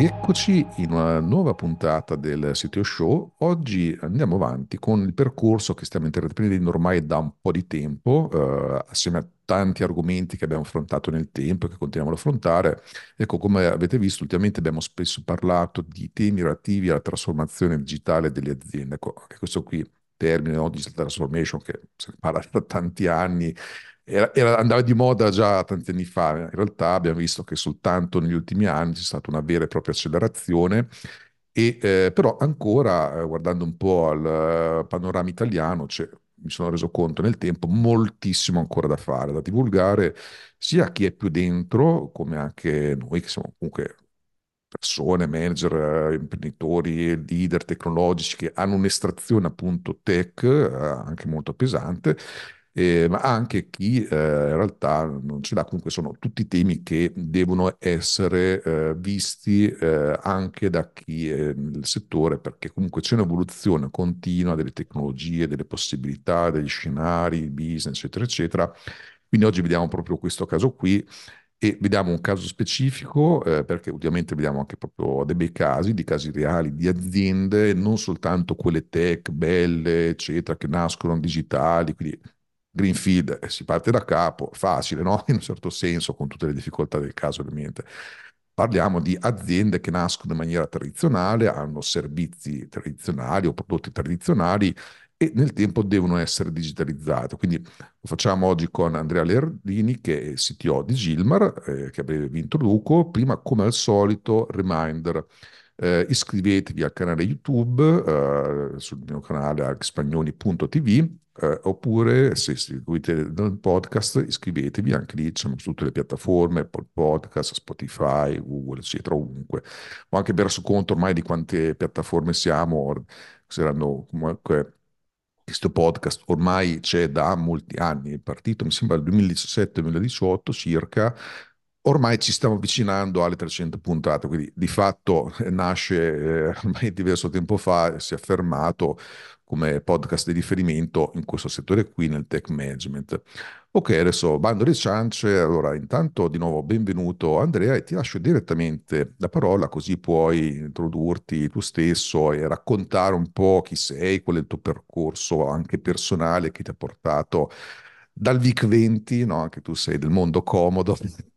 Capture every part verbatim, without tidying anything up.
Rieccoci in una nuova puntata del C T O Show. Oggi andiamo avanti con il percorso che stiamo intraprendendo ormai da un po' di tempo, eh, assieme a tanti argomenti che abbiamo affrontato nel tempo e che continuiamo ad affrontare. Ecco, come avete visto, ultimamente abbiamo spesso parlato di temi relativi alla trasformazione digitale delle aziende. Ecco, anche questo qui, termine, no? Digital transformation, che se ne parla da tanti anni, era- era- andava di moda già tanti anni fa. In realtà abbiamo visto che soltanto negli ultimi anni c'è stata una vera e propria accelerazione, e, eh, però ancora, eh, guardando un po' al eh, panorama italiano, c'è, mi sono reso conto nel tempo, moltissimo ancora da fare, da divulgare, sia a chi è più dentro, come anche noi che siamo comunque persone, manager, eh, imprenditori, leader tecnologici che hanno un'estrazione appunto tech, eh, anche molto pesante, eh, ma anche chi eh, in realtà non ce l'ha. Comunque sono tutti temi che devono essere eh, visti eh, anche da chi è nel settore, perché comunque c'è un'evoluzione continua delle tecnologie, delle possibilità, degli scenari, il business, eccetera, eccetera. Quindi oggi vediamo proprio questo caso qui e vediamo un caso specifico, eh, perché ovviamente vediamo anche proprio dei bei casi, di casi reali, di aziende, non soltanto quelle tech belle, eccetera, che nascono digitali, quindi Greenfield, eh, si parte da capo, facile, no? In un certo senso, con tutte le difficoltà del caso, ovviamente. Parliamo di aziende che nascono in maniera tradizionale, hanno servizi tradizionali o prodotti tradizionali e nel tempo devono essere digitalizzati. Quindi lo facciamo oggi con Andrea Lerlini, che è C T O di Gilmar, eh, che a breve vi introduco. Prima, come al solito, reminder, eh, iscrivetevi al canale YouTube, eh, sul mio canale arcspagnoli punto tv, eh, oppure se seguite il podcast iscrivetevi, anche lì siamo su tutte le piattaforme, Apple Podcast, Spotify, Google, eccetera, ovunque. Ho anche perso conto ormai di quante piattaforme siamo, saranno comunque. Questo podcast ormai c'è da molti anni, è partito mi sembra nel duemiladiciassette-duemiladiciotto circa, ormai ci stiamo avvicinando alle trecento puntate, quindi di fatto eh, nasce eh, ormai diverso tempo fa, si è affermato come podcast di riferimento in questo settore qui, nel tech management. Ok, adesso bando alle ciance, allora intanto di nuovo benvenuto Andrea e ti lascio direttamente la parola così puoi introdurti tu stesso e raccontare un po' chi sei, qual è il tuo percorso anche personale che ti ha portato dal VIC venti, no? Anche tu sei del mondo comodo,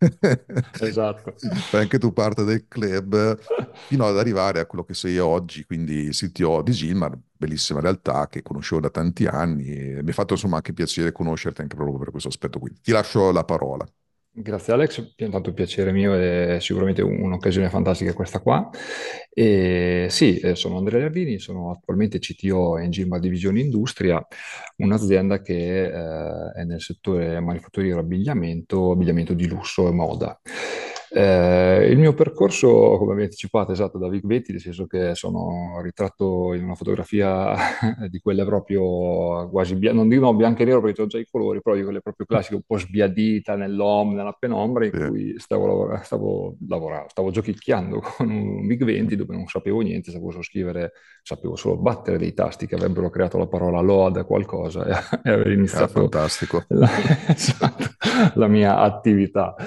Esatto. fai anche tu parte del club, fino ad arrivare a quello che sei oggi, quindi C T O di Gilmar, bellissima realtà che conoscevo da tanti anni e mi ha fatto insomma anche piacere conoscerti anche proprio per questo aspetto qui. Ti lascio la parola. Grazie Alex, intanto piacere mio, è sicuramente un- un'occasione fantastica questa qua. E sì, eh, sono Andrea Lervini, sono attualmente C T O in Gilmar Divisione Industria, un'azienda che eh, è nel settore manifatturiero abbigliamento, abbigliamento di lusso e moda. Eh, il mio percorso, come mi anticipato, è esatto da Vic venti, nel senso che sono ritratto in una fotografia di quelle proprio quasi, bia- non dico bianco e nero perché ho già i colori, però di quelle proprio classiche, un po' sbiadita nell'om, nella penombra, in Sì. cui stavo, lavora- stavo lavorando, stavo giochicchiando con un Vic venti dove non sapevo niente, sapevo solo scrivere, sapevo solo battere dei tasti che avrebbero creato la parola load, qualcosa, e, e aver Ah, iniziato fantastico. la, esatto, la mia attività.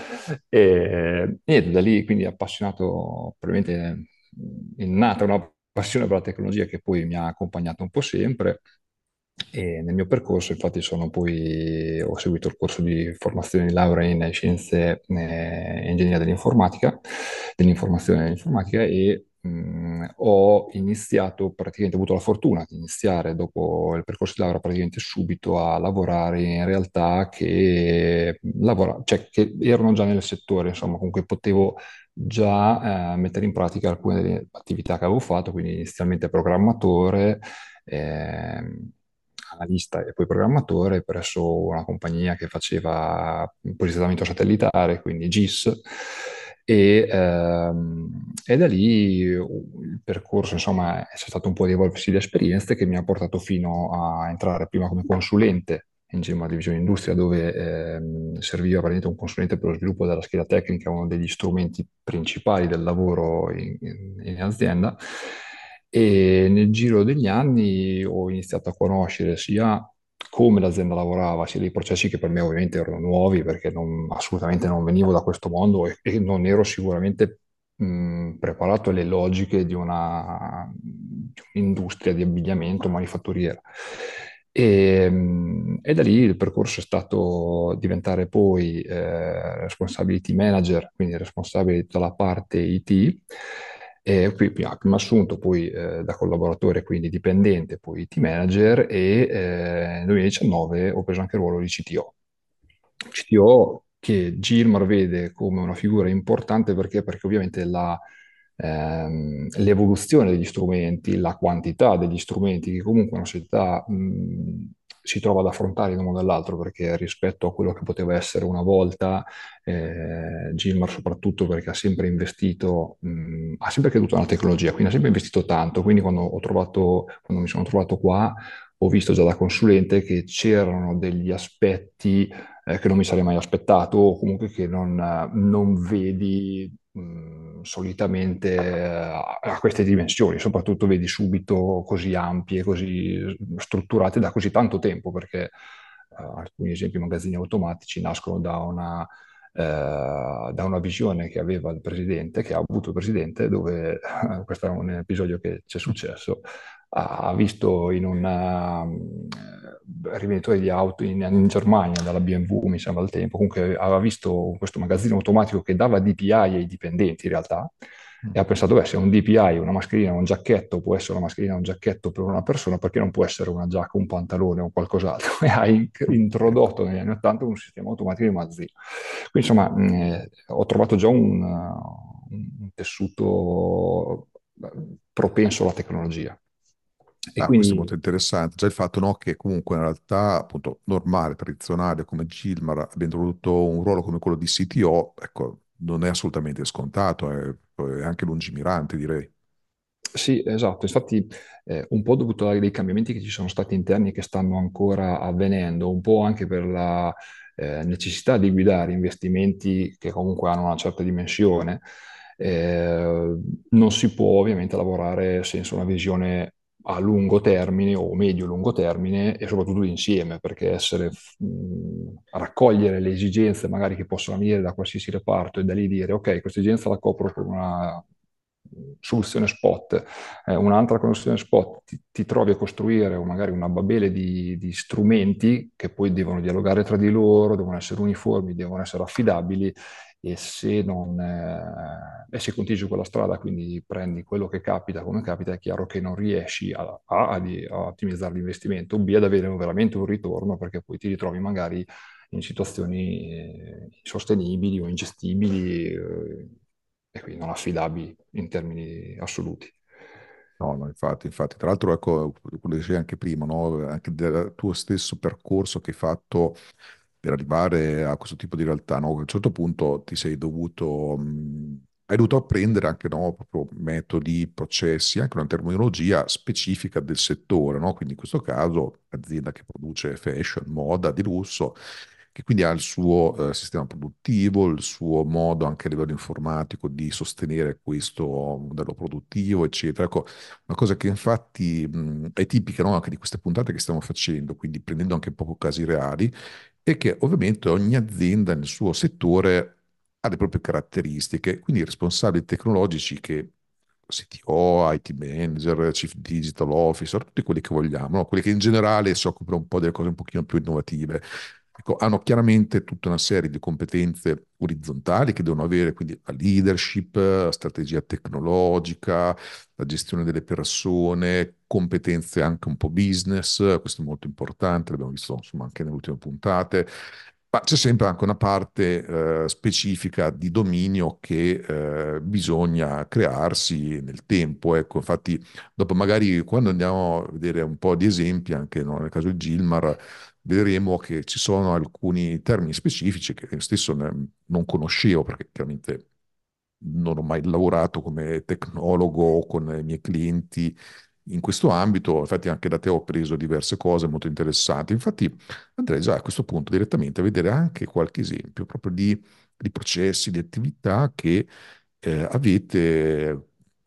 E niente, da lì quindi appassionato, probabilmente è nata una passione per la tecnologia che poi mi ha accompagnato un po' sempre. E nel mio percorso, infatti, sono poi, ho seguito il corso di formazione di laurea in scienze e ingegneria dell'informatica, dell'informazione e dell'informatica e mh, ho iniziato, praticamente ho avuto la fortuna di iniziare dopo il percorso di laurea praticamente subito a lavorare in realtà che, lavora, cioè, che erano già nel settore, insomma, comunque potevo già eh, mettere in pratica alcune delle attività che avevo fatto, quindi inizialmente programmatore, ehm, analista e poi programmatore presso una compagnia che faceva posizionamento satellitare, quindi G I S, e, ehm, e da lì il percorso, insomma, è stato un po' di evolversi di esperienze che mi ha portato fino a entrare prima come consulente in Gemma Divisione Industria, dove ehm, serviva praticamente un consulente per lo sviluppo della scheda tecnica, uno degli strumenti principali del lavoro in, in- in azienda. E nel giro degli anni ho iniziato a conoscere sia come l'azienda lavorava, sia dei processi che per me ovviamente erano nuovi, perché non- assolutamente non venivo da questo mondo e, e non ero sicuramente mh, preparato alle logiche di una, di un'industria di abbigliamento manifatturiera. E, mh, e da lì il percorso è stato diventare poi eh, responsability manager, quindi responsabile di tutta la parte I T. E qui prima, prima assunto, poi eh, da collaboratore, quindi dipendente, poi I T manager e eh, nel duemiladiciannove ho preso anche il ruolo di C T O. C T O che Gilmar vede come una figura importante perché, perché ovviamente la, ehm, l'evoluzione degli strumenti, la quantità degli strumenti che comunque una società mh, si trova ad affrontare in un modo o nell'altro, perché rispetto a quello che poteva essere una volta, eh, Gilmar soprattutto perché ha sempre investito, mh, ha sempre creduto nella tecnologia, quindi ha sempre investito tanto, quindi quando ho trovato, quando mi sono trovato qua, ho visto già da consulente che c'erano degli aspetti eh, che non mi sarei mai aspettato o comunque che non, eh, non vedi mh, solitamente eh, a queste dimensioni, soprattutto vedi subito così ampie, così strutturate da così tanto tempo, perché eh, alcuni esempi magazzini automatici nascono da una, eh, da una visione che aveva il presidente, che ha avuto il presidente, dove questo è un episodio che ci è successo, ha visto in un eh, rivenditore di auto in, in Germania, dalla B M W, mi sembra al tempo, comunque aveva visto questo magazzino automatico che dava D P I ai dipendenti in realtà, e ha pensato, beh, se un D P I, una mascherina, un giacchetto, può essere una mascherina, un giacchetto per una persona, perché non può essere una giacca, un pantalone o qualcos'altro? E ha in- introdotto negli anni ottanta un sistema automatico di magazzino. Quindi insomma, mh, eh, ho trovato già un, uh, un tessuto eh, propenso alla tecnologia. E Ah, questo è molto quindi interessante. Già il fatto, no, che comunque in realtà, appunto, normale, tradizionale, come Gilmar abbia introdotto un ruolo come quello di C T O, ecco, non è assolutamente scontato, è, è anche lungimirante, direi. sì, esatto, infatti eh, un po' dovuto ai dei cambiamenti che ci sono stati interni e che stanno ancora avvenendo, un po' anche per la eh, necessità di guidare investimenti che comunque hanno una certa dimensione, eh, non si può ovviamente lavorare senza una visione a lungo termine o medio-lungo termine e soprattutto insieme, perché essere, mh, raccogliere le esigenze magari che possono venire da qualsiasi reparto e da lì dire ok, questa esigenza la copro con una soluzione spot, eh, un'altra soluzione spot, ti, ti trovi a costruire magari una babele di, di strumenti che poi devono dialogare tra di loro, devono essere uniformi, devono essere affidabili e se non eh, e se continui su quella strada, quindi prendi quello che capita come capita, è chiaro che non riesci a, a, a di- a ottimizzare l'investimento, B ad avere veramente un ritorno perché poi ti ritrovi magari in situazioni eh, insostenibili o ingestibili eh, e quindi non affidabili in termini assoluti. No, no, infatti, infatti, tra l'altro, ecco, quello che dicevi anche prima, no? Anche del tuo stesso percorso che hai fatto per arrivare a questo tipo di realtà, no? A un certo punto ti sei dovuto, mh, hai dovuto apprendere anche, no, proprio metodi, processi, anche una terminologia specifica del settore, no? Quindi in questo caso azienda che produce fashion, moda di lusso, che quindi ha il suo eh, sistema produttivo, il suo modo anche a livello informatico di sostenere questo modello produttivo, eccetera. Ecco, una cosa che infatti mh, è tipica, no, anche di queste puntate che stiamo facendo, quindi prendendo anche un po' casi reali, è che ovviamente ogni azienda nel suo settore ha le proprie caratteristiche, quindi i responsabili tecnologici che C T O, I T manager, Chief Digital Officer, tutti quelli che vogliamo, no? Quelli che in generale si occupano un po' delle cose un pochino più innovative. Ecco, hanno chiaramente tutta una serie di competenze orizzontali che devono avere, quindi la leadership, la strategia tecnologica, la gestione delle persone, competenze anche un po' business, questo è molto importante, l'abbiamo visto insomma anche nelle ultime puntate, ma c'è sempre anche una parte eh, specifica di dominio che eh, bisogna crearsi nel tempo. Ecco, infatti, dopo magari quando andiamo a vedere un po' di esempi, anche no, nel caso di Gilmar, vedremo che ci sono alcuni termini specifici che io stesso ne- non conoscevo, perché chiaramente non ho mai lavorato come tecnologo con i miei clienti in questo ambito. Infatti anche da te ho preso diverse cose molto interessanti. Infatti andrei già a questo punto direttamente a vedere anche qualche esempio proprio di, di processi, di attività che eh, avete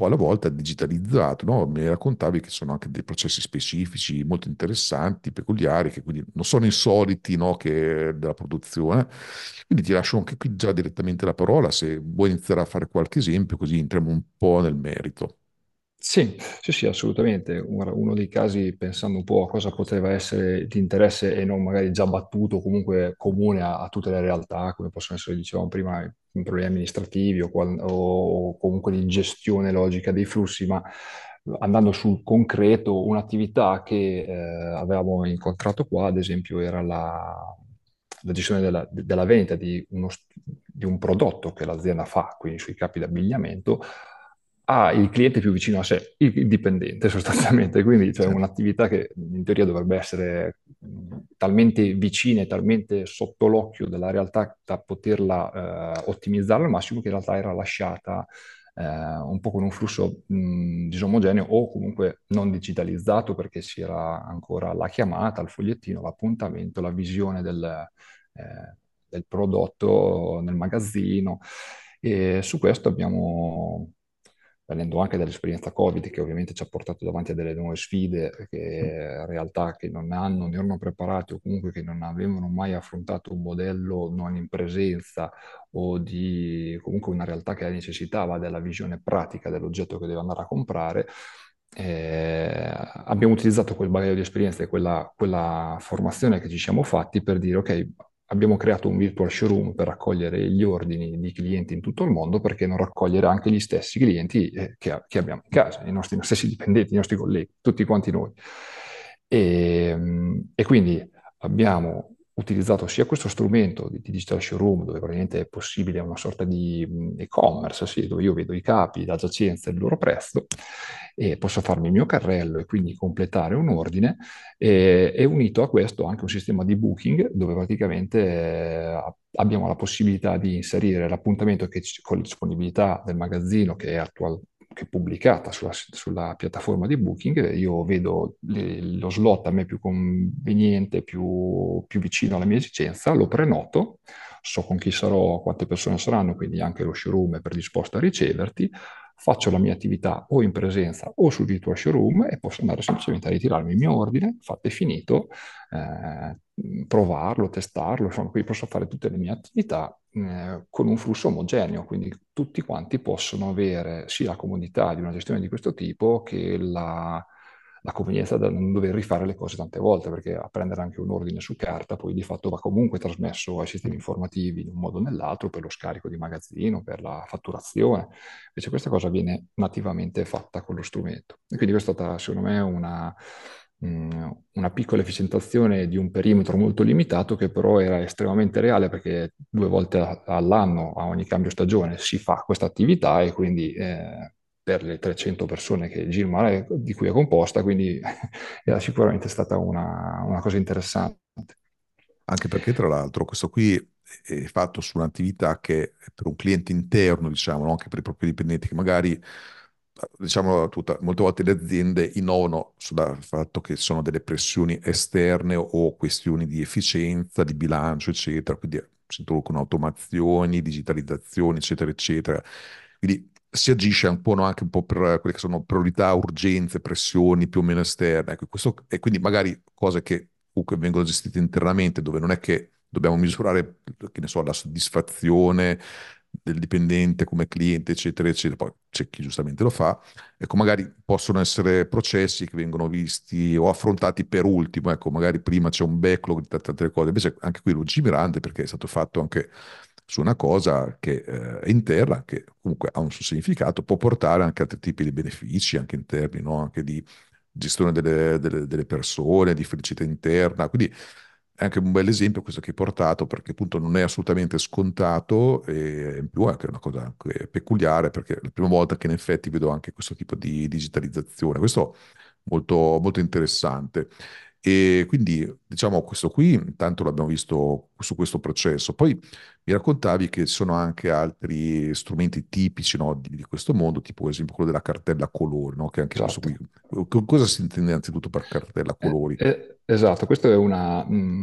poi alla volta digitalizzato, no? Mi raccontavi che sono anche dei processi specifici molto interessanti, peculiari, che quindi non sono insoliti, no? Che della produzione. Quindi ti lascio anche qui già direttamente la parola, se vuoi iniziare a fare qualche esempio, così entriamo un po' nel merito. Sì, sì, sì, assolutamente. Guarda, uno dei casi, pensando un po' a cosa poteva essere di interesse e non magari già battuto, comunque comune a, a tutte le realtà, come possono essere, dicevamo prima, i problemi amministrativi o, qual- o comunque di gestione logica dei flussi, ma andando sul concreto, un'attività che eh, avevamo incontrato qua, ad esempio, era la, la gestione della, della vendita di, uno st- di un prodotto che l'azienda fa, quindi sui capi d'abbigliamento ha il cliente più vicino a sé, il il dipendente sostanzialmente, quindi c'è Sì. un'attività che in teoria dovrebbe essere mh, talmente vicina e talmente sotto l'occhio della realtà da poterla eh, ottimizzare al massimo che in realtà era lasciata eh, un po' con un flusso mh, disomogeneo o comunque non digitalizzato perché c'era ancora la chiamata, il fogliettino, l'appuntamento, la visione del, eh, del prodotto nel magazzino. E su questo abbiamo, venendo anche dall'esperienza Covid, che ovviamente ci ha portato davanti a delle nuove sfide, che realtà che non hanno, non erano preparate o comunque che non avevano mai affrontato un modello non in presenza o di comunque una realtà che necessitava della visione pratica dell'oggetto che deve andare a comprare. Eh, abbiamo utilizzato quel bagaglio di esperienza e quella, quella formazione che ci siamo fatti per dire, ok, abbiamo creato un virtual showroom per raccogliere gli ordini di clienti in tutto il mondo, perché non raccogliere anche gli stessi clienti eh, che, che abbiamo in casa, i nostri stessi dipendenti, i nostri colleghi, tutti quanti noi. E, e quindi abbiamo utilizzato sia questo strumento di, di digital showroom, dove praticamente è possibile una sorta di mh, e-commerce, sì, dove io vedo i capi, la giacenza e il loro prezzo, e posso farmi il mio carrello e quindi completare un ordine, e, e unito a questo anche un sistema di booking dove praticamente eh, abbiamo la possibilità di inserire l'appuntamento che ci- con la disponibilità del magazzino che è attual- che è pubblicata sulla, sulla piattaforma di booking. Io vedo le- lo slot a me più conveniente, più, più vicino alla mia esigenza, lo prenoto, so con chi sarò, quante persone saranno, quindi anche lo showroom è predisposto a riceverti, faccio la mia attività o in presenza o sul virtual showroom e posso andare semplicemente a ritirarmi il mio ordine, fatto e finito, eh, provarlo, testarlo, insomma, quindi posso fare tutte le mie attività eh, con un flusso omogeneo, quindi tutti quanti possono avere sia la comodità di una gestione di questo tipo che la, la convenienza da non dover rifare le cose tante volte, perché a prendere anche un ordine su carta poi di fatto va comunque trasmesso ai sistemi informativi in un modo o nell'altro per lo scarico di magazzino, per la fatturazione. Invece questa cosa viene nativamente fatta con lo strumento. E quindi questa è stata, secondo me, una, mh, una piccola efficientazione di un perimetro molto limitato che però era estremamente reale perché due volte a- all'anno, a ogni cambio stagione, si fa questa attività e quindi eh, per le trecento persone che il Gilmar è- di cui è composta, quindi era sicuramente stata una, una cosa interessante. Anche perché, tra l'altro, questo qui è fatto su un'attività che è per un cliente interno, diciamo, no? Anche per i propri dipendenti, che magari, diciamo, tutta- molte volte le aziende innovano sul fatto che sono delle pressioni esterne o questioni di efficienza, di bilancio, eccetera, quindi si introducono automazioni, digitalizzazioni, eccetera, eccetera. Quindi si agisce un po', no, anche un po' per quelle che sono priorità, urgenze, pressioni più o meno esterne. Ecco, questo, e quindi magari cose che comunque vengono gestite internamente, dove non è che dobbiamo misurare, che ne so, la soddisfazione del dipendente come cliente, eccetera, eccetera. Poi c'è chi giustamente lo fa. Ecco, magari possono essere processi che vengono visti o affrontati per ultimo. Ecco, magari prima c'è un backlog di tante altre cose. Invece anche qui lungimirante perché è stato fatto anche su una cosa che eh, è interna, che comunque ha un suo significato, può portare anche altri tipi di benefici, anche interni, no? Anche di gestione delle, delle- delle persone, di felicità interna. Quindi è anche un bel esempio questo che hai portato, perché appunto non è assolutamente scontato e in più è anche una cosa anche peculiare, perché è la prima volta che in effetti vedo anche questo tipo di digitalizzazione. Questo molto, molto interessante. E quindi, diciamo, questo qui intanto l'abbiamo visto su questo processo. Poi mi raccontavi che ci sono anche altri strumenti tipici, no, di, di questo mondo, tipo ad esempio quello della cartella a colori, no? Che anche questo qui. Esatto. Co- Cosa si intende innanzitutto per cartella a Eh, colori? eh, esatto, questa è una, mh,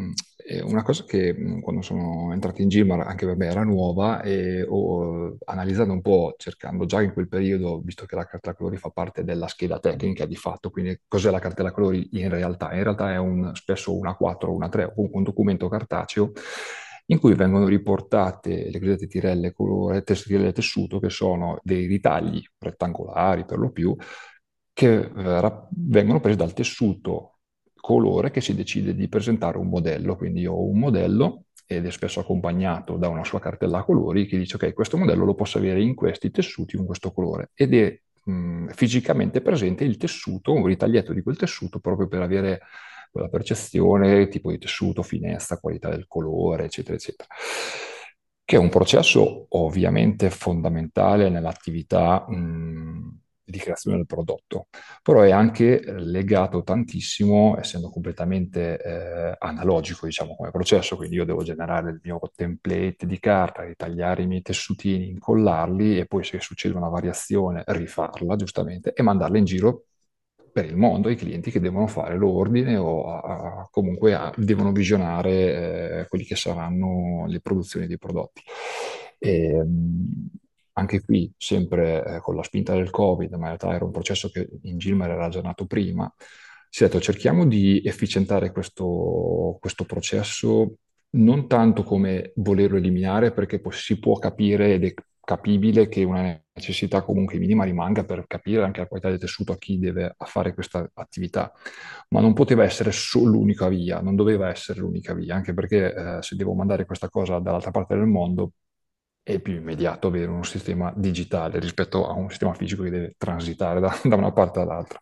E una cosa che mh, quando sono entrato in Gilmar anche per me era nuova e ho analizzato un po', cercando già in quel periodo, visto che la cartella colori fa parte della scheda tecnica di fatto, quindi cos'è la cartella colori in realtà? In realtà è un, spesso una quattro o una tre o comunque un documento cartaceo in cui vengono riportate le cosiddette tirelle colore, tes- tirelle tessuto, che sono dei ritagli rettangolari per lo più, che eh, ra- vengono presi dal tessuto colore che si decide di presentare un modello. Quindi io ho un modello ed è spesso accompagnato da una sua cartella a colori che dice ok, questo modello lo posso avere in questi tessuti con questo colore ed è mh, fisicamente presente il tessuto, un ritaglietto di quel tessuto proprio per avere quella percezione, tipo di tessuto, finestra, qualità del colore, eccetera, eccetera. Che è un processo ovviamente fondamentale nell'attività mh, di creazione del prodotto, però è anche legato tantissimo, essendo completamente eh, analogico, diciamo, come processo, quindi io devo generare il mio template di carta, ritagliare i miei tessutini, incollarli e poi se succede una variazione rifarla, giustamente, e mandarla in giro per il mondo, ai clienti che devono fare l'ordine o a- a- comunque a- devono visionare eh, quelli che saranno le produzioni dei prodotti. E, mh, anche qui, sempre eh, con la spinta del Covid, ma in realtà era un processo che in Gilmer era già nato prima, si è detto cerchiamo di efficientare questo, questo processo non tanto come volerlo eliminare, perché poi si può capire ed è capibile che una necessità comunque minima rimanga per capire anche la qualità del tessuto a chi deve fare questa attività, ma non poteva essere solo l'unica via, non doveva essere l'unica via, anche perché eh, se devo mandare questa cosa dall'altra parte del mondo è più immediato avere un sistema digitale rispetto a un sistema fisico che deve transitare da, da una parte all'altra.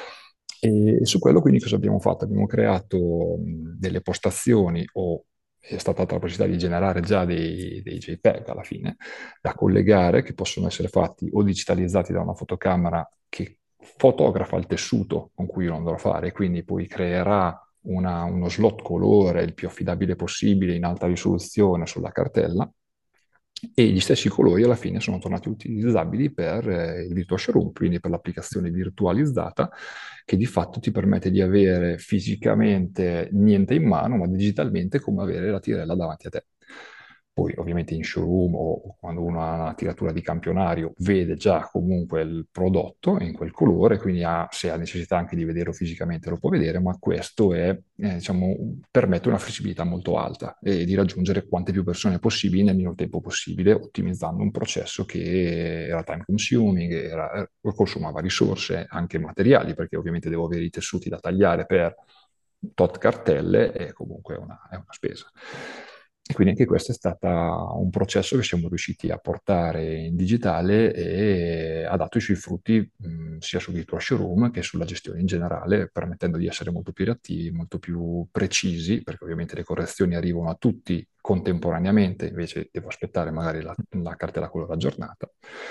E su quello quindi cosa abbiamo fatto? Abbiamo creato mh, delle postazioni o è stata data la possibilità di generare già dei, dei JPEG alla fine da collegare che possono essere fatti o digitalizzati da una fotocamera che fotografa il tessuto con cui io lo andrò a fare e quindi poi creerà una- uno slot colore il più affidabile possibile in alta risoluzione sulla cartella e gli stessi colori alla fine sono tornati utilizzabili per eh, il Virtual Showroom, quindi per l'applicazione virtualizzata che di fatto ti permette di avere fisicamente niente in mano, ma digitalmente come avere la tirella davanti a te. Poi ovviamente in showroom o quando uno ha una tiratura di campionario vede già comunque il prodotto in quel colore, quindi ha, se ha necessità anche di vederlo fisicamente lo può vedere, ma questo è, eh, diciamo, permette una flessibilità molto alta e di raggiungere quante più persone possibili nel minor tempo possibile, ottimizzando un processo che era time consuming, era, era- consumava risorse anche materiali, perché ovviamente devo avere i tessuti da tagliare per tot cartelle e comunque è una, è una spesa. E quindi anche questo è stato un processo che siamo riusciti a portare in digitale e ha dato i suoi frutti mh, sia su Virtual Showroom che sulla gestione in generale, permettendo di essere molto più reattivi, molto più precisi, perché ovviamente le correzioni arrivano a tutti contemporaneamente, invece devo aspettare magari la, la cartella color aggiornata.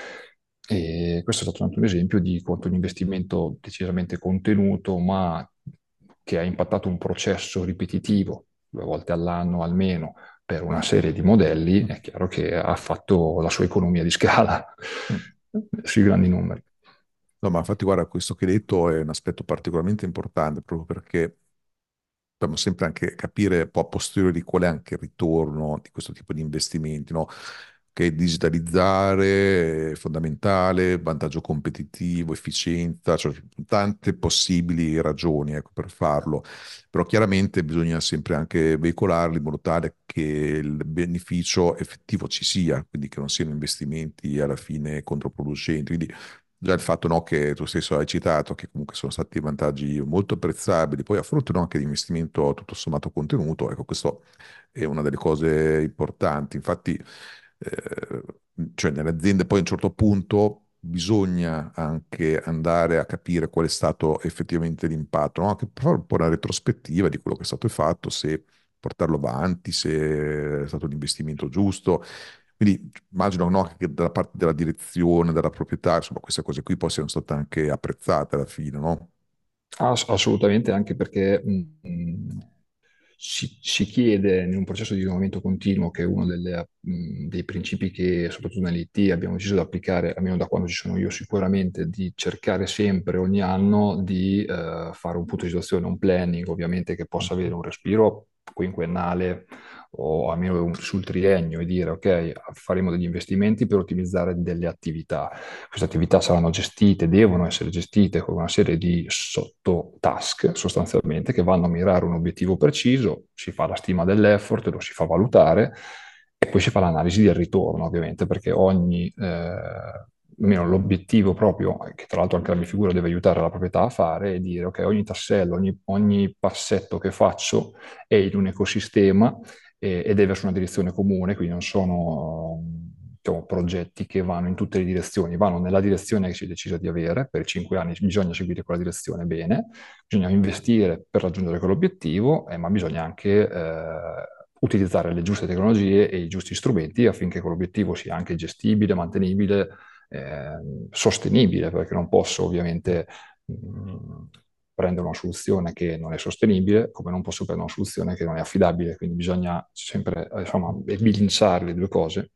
E questo è stato tanto un esempio di quanto un investimento decisamente contenuto, ma che ha impattato un processo ripetitivo, due volte all'anno almeno, per una serie di modelli, è chiaro che ha fatto la sua economia di scala sui grandi numeri. No, ma infatti guarda, questo che hai detto è un aspetto particolarmente importante proprio perché dobbiamo sempre anche capire un po' a posteriori qual è anche il ritorno di questo tipo di investimenti, no? Che digitalizzare è fondamentale, vantaggio competitivo, efficienza, cioè tante possibili ragioni, ecco, per farlo. Però chiaramente bisogna sempre anche veicolarli in modo tale che il beneficio effettivo ci sia, quindi che non siano investimenti alla fine controproducenti. Quindi già il fatto, no, che tu stesso hai citato, che comunque sono stati vantaggi molto apprezzabili, poi a fronte, no, anche di investimento tutto sommato contenuto, ecco, questo è una delle cose importanti. Infatti, eh, cioè nelle aziende poi a un certo punto bisogna anche andare a capire qual è stato effettivamente l'impatto, no? Anche per fare un po' una retrospettiva di quello che è stato fatto, se portarlo avanti, se è stato l'investimento giusto. Quindi immagino, no, che dalla parte della direzione, della proprietà, insomma, queste cose qui poi siano state anche apprezzate alla fine, no? Ass- assolutamente, anche perché mh, si, si chiede in un processo di rinnovamento continuo, che è uno delle, mh, dei principi che soprattutto nell'I T abbiamo deciso di applicare, almeno da quando ci sono io sicuramente, di cercare sempre ogni anno di eh, fare un punto di situazione, un planning ovviamente che possa avere un respiro quinquennale o almeno un- sul triennio e dire ok, faremo degli investimenti per ottimizzare delle attività. Queste attività saranno gestite, devono essere gestite con una serie di sottotask sostanzialmente che vanno a mirare un obiettivo preciso, si fa la stima dell'effort, lo si fa valutare e poi si fa l'analisi del ritorno, ovviamente, perché ogni, eh, almeno l'obiettivo proprio, che tra l'altro anche la mia figura deve aiutare la proprietà a fare, è dire ok, ogni tassello, ogni, ogni passetto che faccio è in un ecosistema e, ed è verso una direzione comune, quindi non sono diciamo, progetti che vanno in tutte le direzioni, vanno nella direzione che si è deciso di avere, per cinque anni bisogna seguire quella direzione bene, bisogna investire per raggiungere quell'obiettivo, eh, ma bisogna anche eh, utilizzare le giuste tecnologie e i giusti strumenti affinché quell'obiettivo sia anche gestibile, mantenibile, eh, sostenibile, perché non posso ovviamente mh, prendere una soluzione che non è sostenibile, come non posso prendere una soluzione che non è affidabile, quindi bisogna sempre, eh, insomma, bilanciare le due cose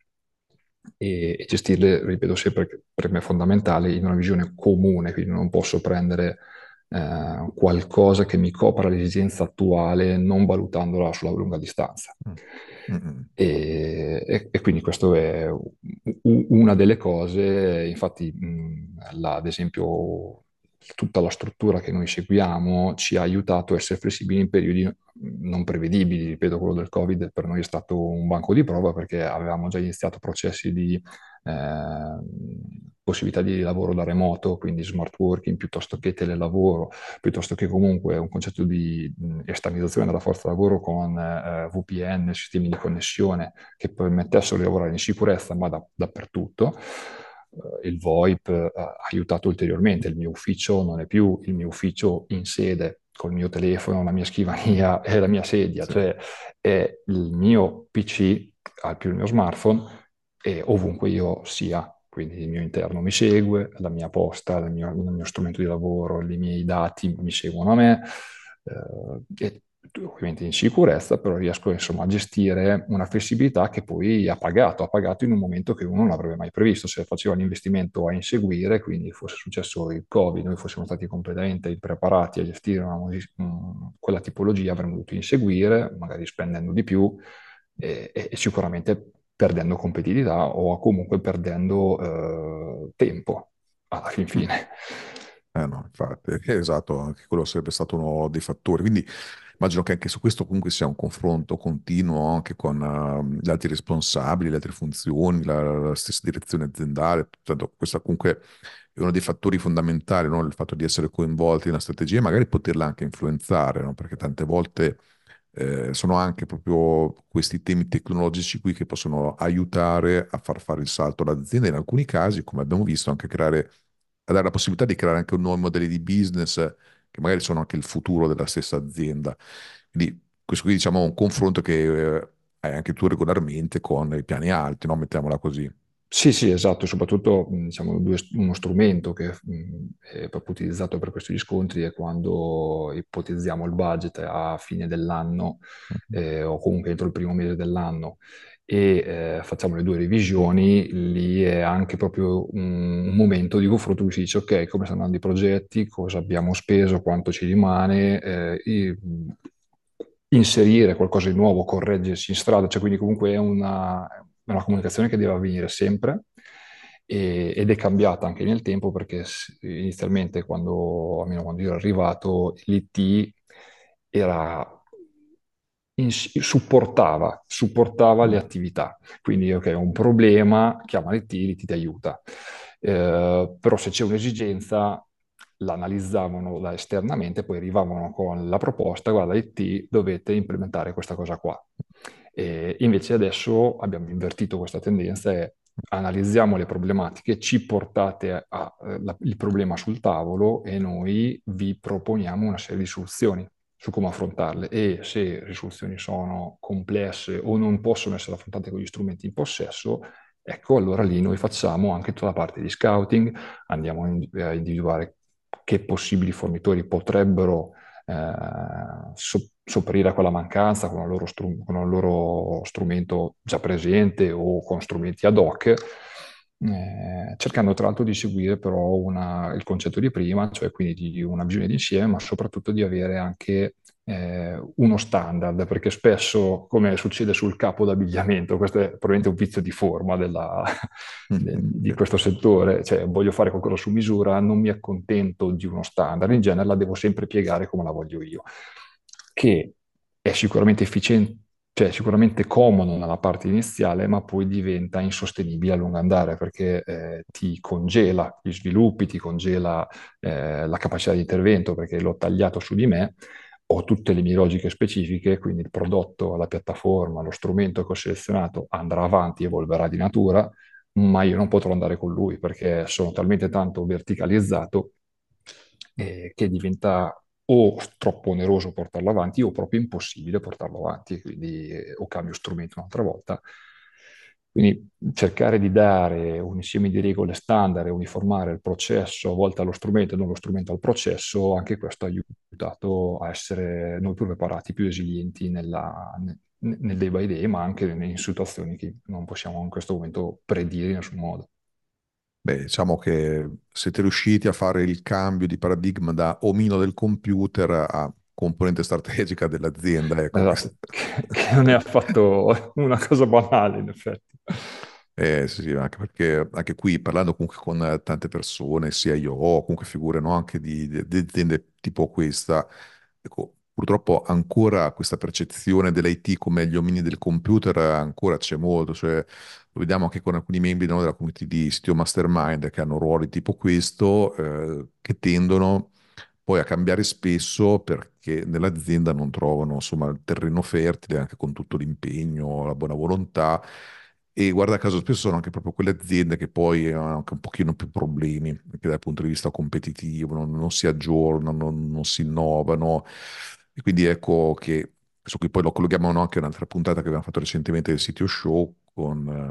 e, e gestirle, ripeto sempre, che per me è fondamentale, in una visione comune, quindi non posso prendere eh, qualcosa che mi copra l'esigenza attuale non valutandola sulla lunga distanza. Mm. Mm. E, e- e quindi questo è u- u- una delle cose, infatti, mh, la- ad esempio, tutta la struttura che noi seguiamo ci ha aiutato a essere flessibili in periodi non prevedibili. Ripeto, quello del Covid per noi è stato un banco di prova perché avevamo già iniziato processi di eh, possibilità di lavoro da remoto, quindi smart working piuttosto che telelavoro, piuttosto che comunque un concetto di mh, esternalizzazione della forza lavoro con eh, V P N, sistemi di connessione che permettessero di lavorare in sicurezza ma da- dappertutto. Eh, il VoIP eh, ha aiutato ulteriormente. Il mio ufficio non è più il mio ufficio in sede col mio telefono, la mia scrivania e la mia sedia, Sì. cioè è il mio P C, al più il mio smartphone, e ovunque io sia. Quindi il mio interno mi segue, la mia posta, il mio, il mio strumento di lavoro, i miei dati mi seguono a me, eh, e ovviamente in sicurezza, però riesco insomma a gestire una flessibilità che poi ha pagato, ha pagato in un momento che uno non avrebbe mai previsto. Se faceva l'investimento a inseguire, quindi fosse successo il Covid, noi fossimo stati completamente impreparati a gestire una, um, quella tipologia, avremmo dovuto inseguire, magari spendendo di più e, e sicuramente perdendo competitività o comunque perdendo eh, tempo alla fin Mm. fine. Eh no, infatti, eh, esatto, anche quello sarebbe stato uno dei fattori. Quindi immagino che anche su questo comunque sia un confronto continuo anche con eh, gli altri responsabili, le altre funzioni, la, la stessa direzione aziendale. Tanto questo comunque è uno dei fattori fondamentali, no? Il fatto di essere coinvolti nella strategia e magari poterla anche influenzare, no? Perché tante volte eh, sono anche proprio questi temi tecnologici qui che possono aiutare a far fare il salto all'azienda, in alcuni casi, come abbiamo visto, anche creare a dare la possibilità di creare anche nuovi modelli di business eh, che magari sono anche il futuro della stessa azienda. Quindi questo qui diciamo è un confronto che eh, hai anche tu regolarmente con i piani alti, no? Mettiamola così. Sì, sì, esatto, soprattutto mh, diciamo, due- uno strumento che mh, è proprio utilizzato per questi riscontri è quando ipotizziamo il budget a fine dell'anno eh, o comunque entro il primo mese dell'anno e eh, facciamo le due revisioni, lì è anche proprio un, un momento di confronto in cui si dice ok, come stanno andando i progetti, cosa abbiamo speso, quanto ci rimane, eh, i- inserire qualcosa di nuovo, correggersi in strada, cioè quindi comunque è una, è una comunicazione che deve avvenire sempre e- ed è cambiata anche nel tempo perché s- inizialmente quando, almeno quando io ero arrivato, l'I T era in- supportava, supportava le Mm. attività. Quindi, ok, ho un problema, chiama l'I T, l'I T ti aiuta. Eh, però se c'è un'esigenza, l'analizzavano da esternamente, poi arrivavano con la proposta, guarda, I T dovete implementare questa cosa qua. E invece adesso abbiamo invertito questa tendenza e analizziamo le problematiche, ci portate a- eh, la- il problema sul tavolo e noi vi proponiamo una serie di soluzioni su come affrontarle e se le soluzioni sono complesse o non possono essere affrontate con gli strumenti in possesso, ecco, allora lì noi facciamo anche tutta la parte di scouting, andiamo a indi- a individuare che possibili fornitori potrebbero eh, so- sopperire a quella mancanza con il loro, stru- con il loro strumento già presente o con strumenti ad hoc eh, cercando tra l'altro di seguire però una- il concetto di prima, cioè quindi di una visione d'insieme, ma soprattutto di avere anche eh, uno standard, perché spesso, come succede sul capo d'abbigliamento, questo è probabilmente un vizio di forma della- de- di questo settore, cioè voglio fare qualcosa su misura, non mi accontento di uno standard, in genere la devo sempre piegare come la voglio io, che è sicuramente efficiente, cioè sicuramente comodo nella parte iniziale, ma poi diventa insostenibile a lungo andare perché eh, ti congela gli sviluppi, ti congela eh, la capacità di intervento perché l'ho tagliato su di me, ho tutte le mie logiche specifiche, quindi il prodotto, la piattaforma, lo strumento che ho selezionato andrà avanti, evolverà di natura, ma io non potrò andare con lui perché sono talmente tanto verticalizzato eh, che diventa o troppo oneroso portarlo avanti o proprio impossibile portarlo avanti, quindi eh, o cambio strumento un'altra volta. Quindi cercare di dare un insieme di regole standard e uniformare il processo a volte allo strumento e non lo strumento al processo, anche questo ha aiutato a essere noi più preparati, più resilienti nella, nel day by day, ma anche in situazioni che non possiamo in questo momento predire in nessun modo. Beh, diciamo che siete riusciti a fare il cambio di paradigma da omino del computer a componente strategica dell'azienda, ecco. questo. Esatto, che, che non è affatto una cosa banale, in effetti. Eh, sì, sì, anche perché anche qui parlando comunque con eh, tante persone, sia io o comunque figure no, anche di, di- di aziende tipo questa, ecco, purtroppo ancora questa percezione dell'I T come gli omini del computer eh, ancora c'è molto, cioè lo vediamo anche con alcuni membri no, della community di Sitio Mastermind che hanno ruoli tipo questo, eh, che tendono poi a cambiare spesso perché nell'azienda non trovano insomma il terreno fertile anche con tutto l'impegno, la buona volontà e guarda caso spesso sono anche proprio quelle aziende che poi hanno anche un pochino più problemi anche dal punto di vista competitivo, non, non si aggiornano, non, non si innovano e quindi ecco che questo qui poi lo colleghiamo no, anche a un'altra puntata che abbiamo fatto recentemente del Sitio Show con ehm,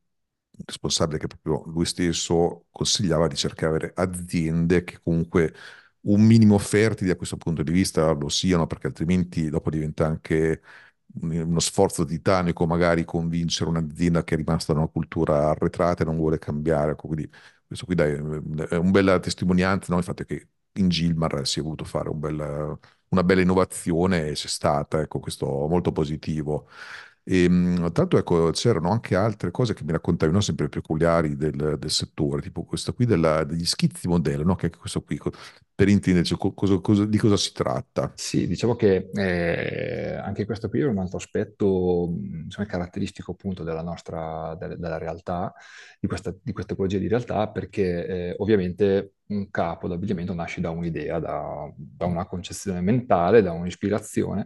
un responsabile che proprio lui stesso consigliava di cercare aziende che comunque un minimo fertili da questo punto di vista lo siano, perché altrimenti dopo diventa anche un- uno sforzo titanico magari convincere un'azienda che è rimasta in una cultura arretrata e non vuole cambiare. Ecco, quindi questo qui dai, è una bella testimonianza, no? Il fatto che in Gilmar si è voluto fare un bel- una bella innovazione e c'è stata, ecco, questo molto positivo. E, mh, tanto ecco, c'erano anche altre cose che mi raccontavi, no? Sempre peculiari del, del settore, tipo questo qui della- degli schizzi modello, no? Che è questo qui, co- per intenderci, co- cosa- cosa- di cosa si tratta? Sì, diciamo che eh, anche questo qui è un altro aspetto, mh, insomma, caratteristico appunto della nostra, della, della realtà, di questa, di questa tipologia di realtà, perché eh, ovviamente un capo d'abbigliamento nasce da un'idea, da, da una concezione mentale, da un'ispirazione,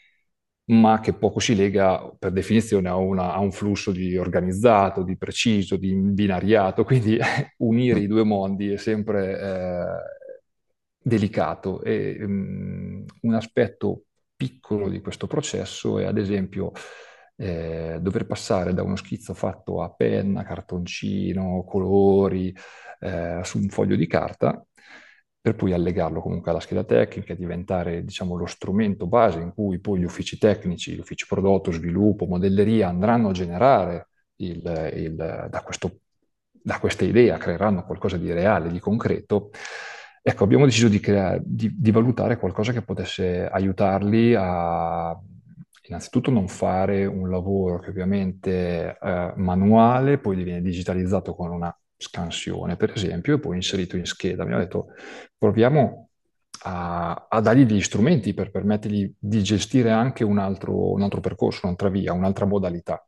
ma che poco si lega per definizione a, una- a un flusso di organizzato, di preciso, di binariato, quindi unire Mm, i due mondi è sempre eh, delicato e mm, un aspetto piccolo di questo processo è ad esempio eh, dover passare da uno schizzo fatto a penna, cartoncino, colori, eh, su un foglio di carta per poi allegarlo comunque alla scheda tecnica e diventare, diciamo, lo strumento base in cui poi gli uffici tecnici, gli uffici prodotto, sviluppo, modelleria andranno a generare il, il- da questo- da questa idea, creeranno qualcosa di reale, di concreto. Ecco, abbiamo deciso di, creare- di- di valutare qualcosa che potesse aiutarli a innanzitutto non fare un lavoro che ovviamente è manuale, poi diviene digitalizzato con una scansione, per esempio, e poi inserito in scheda. Abbiamo detto, proviamo a, a dargli degli strumenti per permettergli di gestire anche un altro, un altro percorso, un'altra via, un'altra modalità.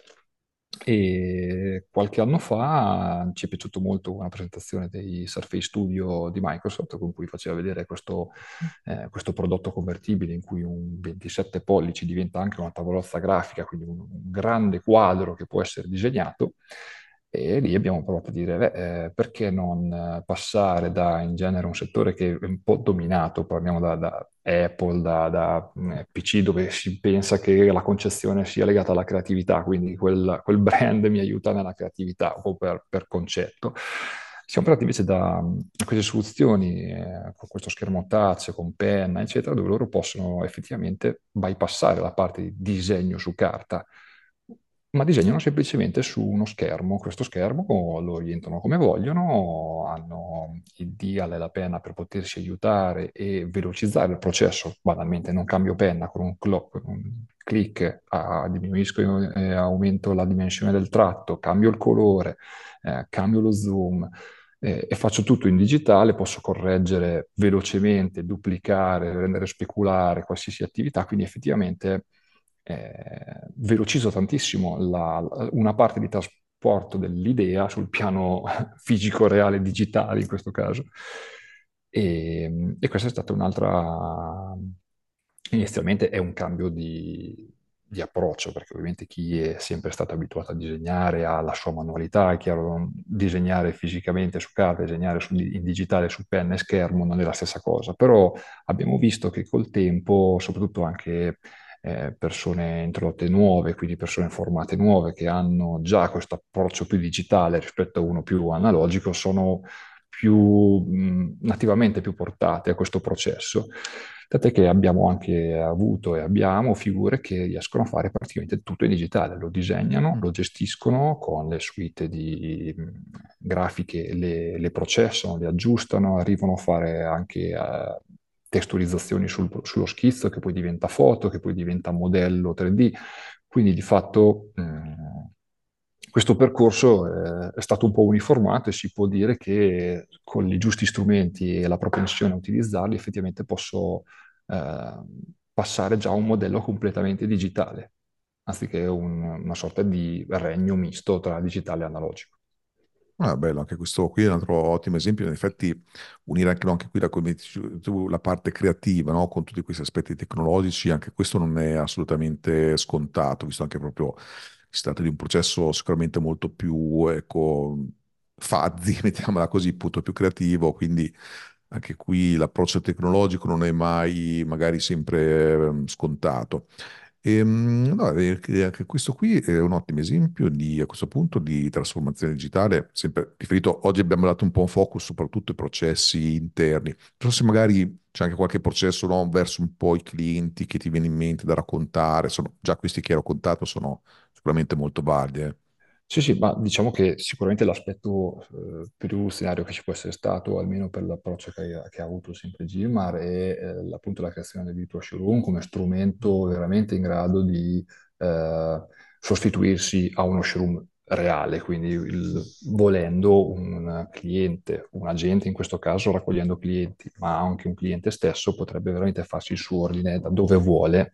E qualche anno fa ci è piaciuto molto una presentazione dei Surface Studio di Microsoft con cui faceva vedere questo, eh, questo prodotto convertibile in cui un ventisette pollici diventa anche una tavolozza grafica, quindi un, un grande quadro che può essere disegnato. E lì abbiamo provato a dire, beh, eh, perché non eh, passare da, in genere, un settore che è un po' dominato, parliamo da, da Apple, da, da, mm, P C, dove si pensa che la concezione sia legata alla creatività, quindi quel, quel brand mi aiuta nella creatività, un po' per, per concetto. Siamo partiti invece da, da queste soluzioni, eh, con questo schermo touch, con penna, eccetera, dove loro possono effettivamente bypassare la parte di disegno su carta, ma disegnano semplicemente su uno schermo. Questo schermo lo orientano come vogliono, hanno il dial e la penna per potersi aiutare e velocizzare il processo. Banalmente, non cambio penna con un, clo- con un clic, ah, diminuisco e aumento la dimensione del tratto, cambio il colore, eh, cambio lo zoom. Eh, e faccio tutto in digitale, posso correggere velocemente, duplicare, rendere speculare qualsiasi attività, quindi effettivamente eh, velocizzo tantissimo la- la- una parte di trasporto dell'idea sul piano fisico, reale, digitale in questo caso. E, e questa è stata un'altra, inizialmente è un cambio di, di approccio, perché ovviamente chi è sempre stato abituato a disegnare ha la sua manualità, è chiaro, disegnare fisicamente su carta, disegnare su- in digitale su penna e schermo non è la stessa cosa, però abbiamo visto che col tempo, soprattutto anche eh, persone introdotte nuove, quindi persone formate nuove che hanno già questo approccio più digitale rispetto a uno più analogico, sono più mh, nativamente più portate a questo processo. Tant'è che abbiamo anche avuto e abbiamo figure che riescono a fare praticamente tutto in digitale, lo disegnano, lo gestiscono con le suite di mh, grafiche, le, le processano, le aggiustano, arrivano a fare anche eh, testurizzazioni sul- sullo schizzo che poi diventa foto, che poi diventa modello tre D. Quindi di fatto mh, questo percorso eh, è stato un po' uniformato e si può dire che con i giusti strumenti e la propensione a utilizzarli effettivamente posso eh, passare già a un modello completamente digitale, anziché un- una sorta di regno misto tra digitale e analogico. Ah, bello, anche questo qui è un altro ottimo esempio. In effetti, unire anche, no, anche qui la, come dici tu, la parte creativa, no, con tutti questi aspetti tecnologici, anche questo non è assolutamente scontato, visto anche proprio che si tratta di un processo sicuramente molto più, ecco, fuzzy, mettiamola così, appunto, più creativo, quindi anche qui l'approccio tecnologico non è mai magari sempre ehm, scontato. Ehm, no, eh, che anche questo qui è un ottimo esempio di, a questo punto di trasformazione digitale, sempre riferito, oggi abbiamo dato un po' un focus soprattutto ai processi interni, però se magari c'è anche qualche processo, no, verso un po' i clienti che ti viene in mente da raccontare, sono, già questi che hai raccontato sono sicuramente molto validi. eh. Sì, sì, ma diciamo che sicuramente l'aspetto eh, più scenario che ci può essere stato, almeno per l'approccio che, che ha avuto sempre Gilmar, è eh, appunto la creazione del virtual showroom come strumento veramente in grado di eh, sostituirsi a uno showroom reale, quindi il- volendo un cliente, un agente in questo caso raccogliendo clienti, ma anche un cliente stesso potrebbe veramente farsi il suo ordine da dove vuole,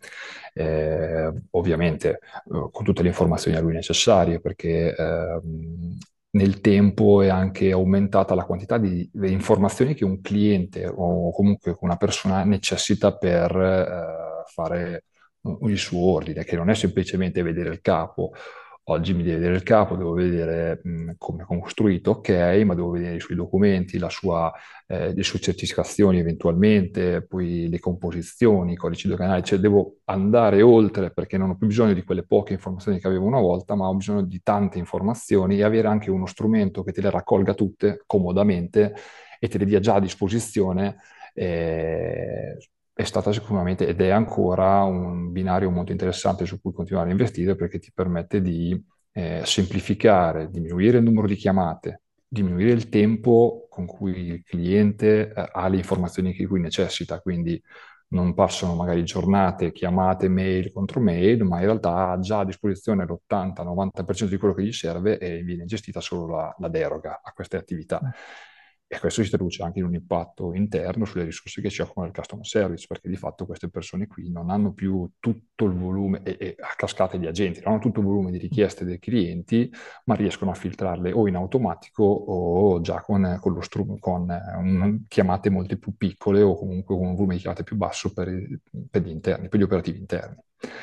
eh, ovviamente eh, con tutte le informazioni a lui necessarie, perché ehm, nel tempo è anche aumentata la quantità di, di informazioni che un cliente o comunque una persona necessita per eh, fare il suo ordine, che non è semplicemente vedere il capo. Oggi mi deve vedere il capo, devo vedere mh, come è costruito, ok, ma devo vedere i suoi documenti, la sua, eh, le sue certificazioni eventualmente, poi le composizioni, i codici doganali, cioè devo andare oltre perché non ho più bisogno di quelle poche informazioni che avevo una volta, ma ho bisogno di tante informazioni e avere anche uno strumento che te le raccolga tutte comodamente e te le dia già a disposizione. eh, è stata sicuramente ed è ancora un binario molto interessante su cui continuare a investire perché ti permette di eh, semplificare, diminuire il numero di chiamate, diminuire il tempo con cui il cliente eh, ha le informazioni di cui necessita, quindi non passano magari giornate, chiamate, mail contro mail, ma in realtà ha già a disposizione l'ottanta-novanta per cento di quello che gli serve e viene gestita solo la, la deroga a queste attività. E questo si traduce anche in un impatto interno sulle risorse che ci offrono il customer service, perché di fatto queste persone qui non hanno più tutto il volume, e, e a cascate di agenti, non hanno tutto il volume di richieste dei clienti, ma riescono a filtrarle o in automatico o già con, con, lo stru- con eh, un- chiamate molto più piccole o comunque con un volume di chiamate più basso per, i- per gli interni, per gli operativi interni.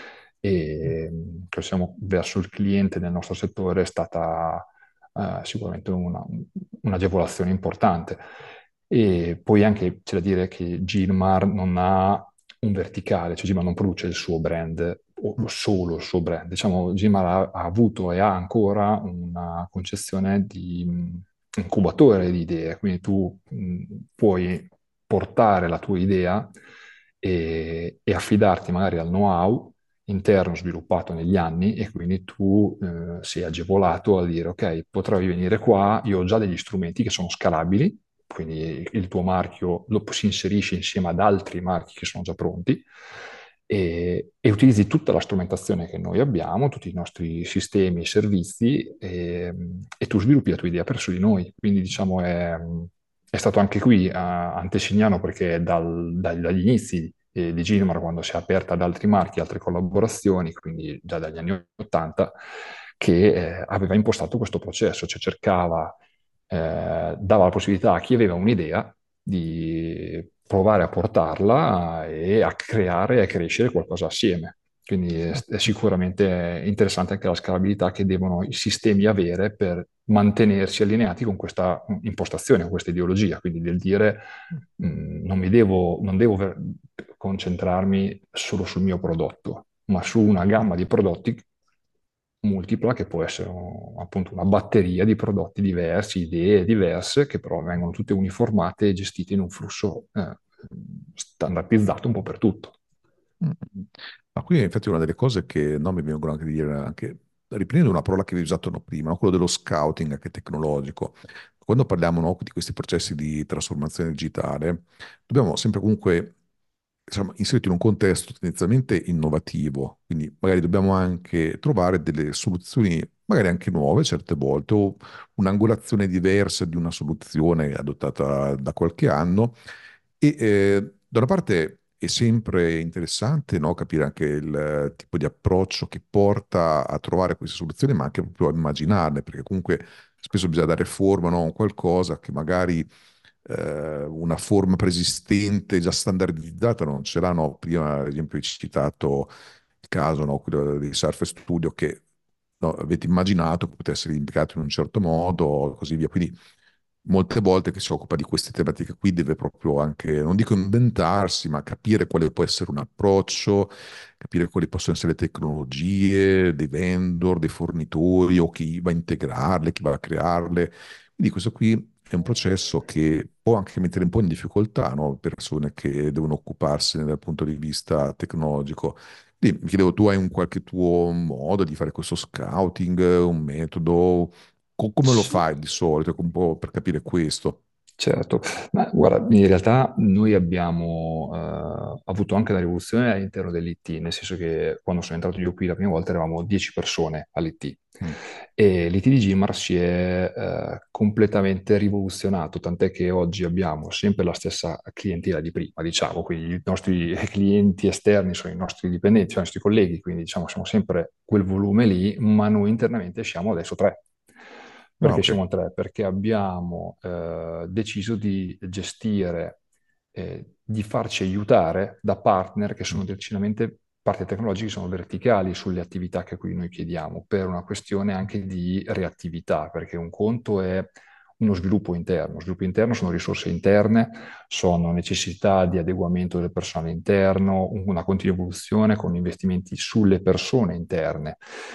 E mh, siamo verso il cliente nel nostro settore è stata eh, sicuramente una- un'agevolazione importante. E poi anche c'è da dire che Gilmar non ha un verticale, cioè Gilmar non produce il suo brand o solo il suo brand. Diciamo, Gilmar ha, ha avuto e ha ancora una concezione di mh, incubatore di idee, quindi tu mh, puoi portare la tua idea e, e affidarti magari al know-how interno sviluppato negli anni e quindi tu eh, sei agevolato a dire ok, potrei venire qua, io ho già degli strumenti che sono scalabili, quindi il tuo marchio lo si inserisce insieme ad altri marchi che sono già pronti e, e utilizzi tutta la strumentazione che noi abbiamo, tutti i nostri sistemi e servizi e, e tu sviluppi la tua idea per su di noi. Quindi diciamo è, è stato anche qui a Antesignano perché dal- dai- dagli inizi eh, di Gilmar, quando si è aperta ad altri marchi, altre collaborazioni, quindi già dagli anni ottanta, che eh, aveva impostato questo processo, cioè cercava, eh, dava la possibilità a chi aveva un'idea di provare a portarla e a creare e a crescere qualcosa assieme. Quindi è, è sicuramente interessante anche la scalabilità che devono i sistemi avere per mantenersi allineati con questa impostazione, con questa ideologia. Quindi del dire mh, non mi devo, non devo ver- concentrarmi solo sul mio prodotto, ma su una gamma di prodotti multipla che può essere un- appunto una batteria di prodotti diversi, idee diverse, che però vengono tutte uniformate e gestite in un flusso eh, standardizzato un po' per tutto. Mm. Ma qui infatti una delle cose che no, mi vengono anche a dire, anche riprendendo una parola che avevi usato no, prima, no, quello dello scouting anche tecnologico. Quando parliamo no, di questi processi di trasformazione digitale, dobbiamo sempre comunque insomma, inseriti in un contesto tendenzialmente innovativo, quindi magari dobbiamo anche trovare delle soluzioni, magari anche nuove certe volte, o un'angolazione diversa di una soluzione adottata da qualche anno. E eh, da una parte è sempre interessante, no, capire anche il eh, tipo di approccio che porta a trovare queste soluzioni, ma anche proprio a immaginarle, perché comunque spesso bisogna dare forma, no, a un qualcosa che magari eh, una forma preesistente, già standardizzata, non ce l'hanno. Prima, ad esempio, hai citato il caso, no, quello di Surface Studio, che no, avete immaginato che potesse essere impiegato in un certo modo, e così via. Quindi molte volte che si occupa di queste tematiche qui deve proprio anche, non dico inventarsi, ma capire quale può essere un approccio, capire quali possono essere le tecnologie, dei vendor, dei fornitori o chi va a integrarle, chi va a crearle. Quindi questo qui è un processo che può anche mettere un po' in difficoltà, no? Persone che devono occuparsene dal punto di vista tecnologico. Quindi mi chiedevo, tu hai un qualche tuo modo di fare questo scouting, un metodo? Co- come lo Sì. fai di solito? Un po' per capire questo. Certo, ma guarda, in realtà noi abbiamo eh, avuto anche una rivoluzione all'interno dell'I T, nel senso che quando sono entrato io qui la prima volta eravamo dieci persone all'I T Mm. e l'I T di Gimar si è eh, completamente rivoluzionato, tant'è che oggi abbiamo sempre la stessa clientela di prima, diciamo, quindi i nostri clienti esterni sono i nostri dipendenti, sono i nostri colleghi, quindi diciamo siamo sempre quel volume lì, ma noi internamente siamo adesso tre. Ah, Perché ok. siamo tre? Perché abbiamo eh, deciso di gestire, eh, di farci aiutare da partner che Mm. sono decisamente parti tecnologiche che sono verticali sulle attività che qui noi chiediamo, per una questione anche di reattività, perché un conto è uno sviluppo interno. Lo sviluppo interno sono risorse interne, sono necessità di adeguamento del personale interno, una continua evoluzione con investimenti sulle persone interne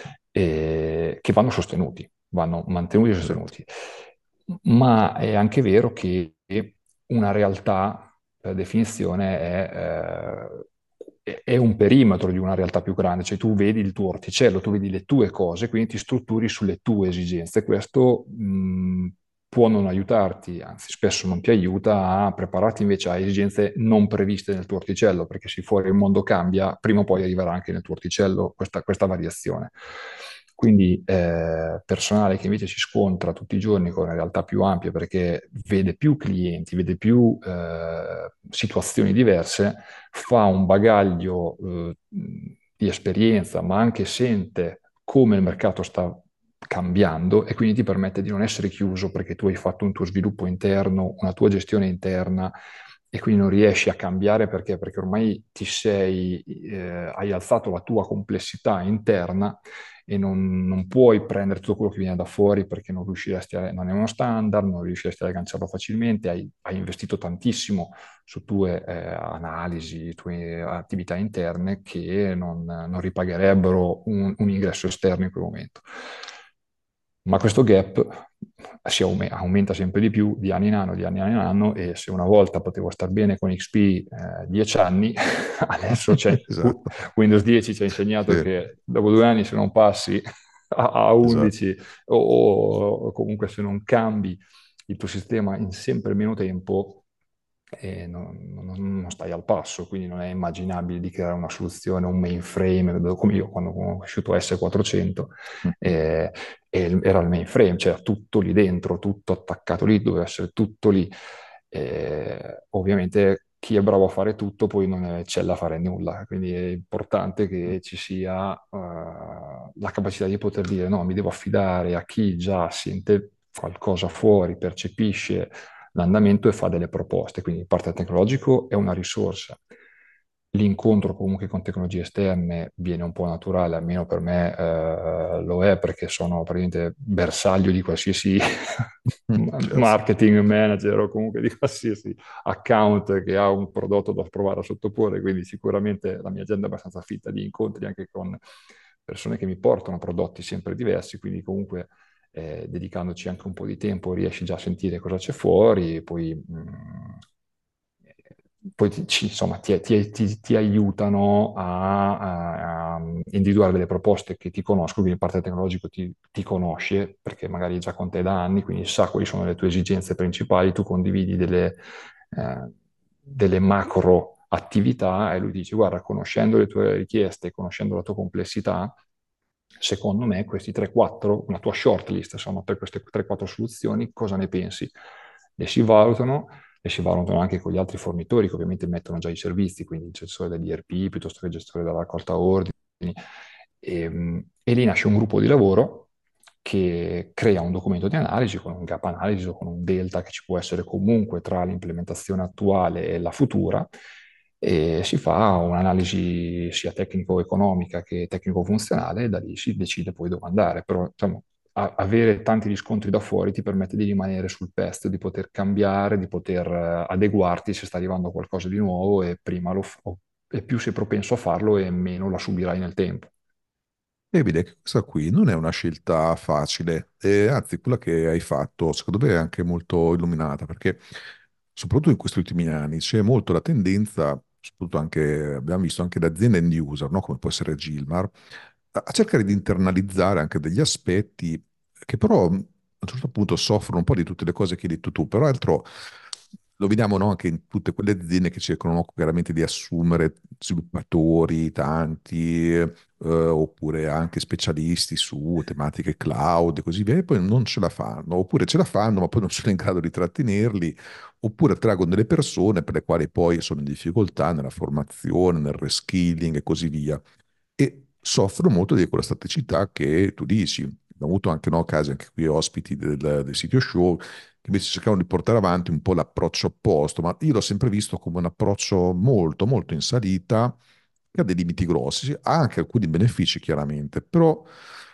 eh, che vanno sostenuti, vanno mantenuti e Esatto. sostenuti. Ma è anche vero che una realtà, per definizione, è, eh, è un perimetro di una realtà più grande, cioè tu vedi il tuo orticello, tu vedi le tue cose, quindi ti strutturi sulle tue esigenze. Questo mh, può non aiutarti, anzi spesso non ti aiuta a prepararti invece a esigenze non previste nel tuo orticello, perché se fuori il mondo cambia, prima o poi arriverà anche nel tuo orticello questa, questa variazione. Quindi eh, personale che invece si scontra tutti i giorni con una realtà più ampia perché vede più clienti, vede più eh, situazioni diverse, fa un bagaglio eh, di esperienza, ma anche sente come il mercato sta cambiando e quindi ti permette di non essere chiuso perché tu hai fatto un tuo sviluppo interno, una tua gestione interna e quindi non riesci a cambiare perché? Perché ormai ti sei, eh, hai alzato la tua complessità interna e non, non puoi prendere tutto quello che viene da fuori perché non riusciresti a, non è uno standard, non riusciresti a agganciarlo facilmente, hai, hai investito tantissimo su tue eh, analisi, tue attività interne che non, non ripagherebbero un, un ingresso esterno in quel momento. Ma questo gap si aume- aumenta sempre di più di anno in anno, di anno in anno, e se una volta potevo star bene con X P eh, dieci anni, adesso c'è Wi- Esatto. Windows dieci ci ha insegnato Sì, che dopo due anni se non passi a, a esatto. undici o, o comunque se non cambi il tuo sistema in sempre meno tempo, e non, non- non stai al passo, quindi non è immaginabile di creare una soluzione, un mainframe, dove- come io quando ho conosciuto S quattrocento, Mhm. eh, e il- era il mainframe, c'era tutto lì dentro, tutto attaccato lì, doveva essere tutto lì. Eh, ovviamente chi è bravo a fare tutto poi non eccella a fare nulla, quindi è importante che ci sia eh, la capacità di poter dire no, mi devo affidare a chi già sente qualcosa fuori, percepisce l'andamento e fa delle proposte. Quindi il partner tecnologico è una risorsa. L'incontro comunque con tecnologie esterne viene un po' naturale, almeno per me eh, lo è, perché sono praticamente bersaglio di qualsiasi Certo. marketing manager o comunque di qualsiasi account che ha un prodotto da provare a sottoporre, quindi sicuramente la mia agenda è abbastanza fitta di incontri anche con persone che mi portano prodotti sempre diversi, quindi comunque eh, dedicandoci anche un po' di tempo riesci già a sentire cosa c'è fuori, e poi, mh, poi ti, ci- insomma, ti, ti- ti- ti aiutano a, a- a individuare delle proposte che ti conoscono, quindi il partner tecnologico ti, ti conosce perché magari è già con te da anni, quindi sa quali sono le tue esigenze principali, tu condividi delle, eh, delle macro attività e lui dice guarda, conoscendo le tue richieste, conoscendo la tua complessità, secondo me questi tre quattro, una tua shortlist, sono per queste tre quattro soluzioni, cosa ne pensi? Le si valutano, e si valutano anche con gli altri fornitori che ovviamente mettono già i servizi, quindi il gestore degli E R P piuttosto che il gestore della raccolta ordini. E, e lì nasce un gruppo di lavoro che crea un documento di analisi con un gap analysis o con un delta che ci può essere comunque tra l'implementazione attuale e la futura, e si fa un'analisi sia tecnico-economica che tecnico-funzionale, e da lì si decide poi dove andare. Però diciamo, a- avere tanti riscontri da fuori ti permette di rimanere sul pezzo, di poter cambiare, di poter eh, adeguarti se sta arrivando qualcosa di nuovo, e prima lo f- o- e più sei propenso a farlo e meno la subirai nel tempo. E vedi che questa qui non è una scelta facile, e anzi quella che hai fatto secondo me è anche molto illuminata, perché soprattutto in questi ultimi anni c'è molto la tendenza, soprattutto anche, abbiamo visto anche da aziende end user, no? Come può essere Gilmar, a a cercare di internalizzare anche degli aspetti che però mh, a un certo punto soffrono un po' di tutte le cose che hai detto tu, peraltro lo vediamo, no, anche in tutte quelle aziende che cercano, no, chiaramente di assumere sviluppatori tanti, eh, oppure anche specialisti su tematiche cloud e così via, e poi non ce la fanno, oppure ce la fanno ma poi non sono in grado di trattenerli, oppure traggono delle persone per le quali poi sono in difficoltà nella formazione, nel reskilling e così via, e soffrono molto di quella staticità che tu dici. Abbiamo avuto anche, no, casi, anche qui ospiti del, del sito show, che invece cercavano di portare avanti un po' l'approccio opposto, ma io l'ho sempre visto come un approccio molto, molto in salita, che ha dei limiti grossi, sì, ha anche alcuni benefici chiaramente, però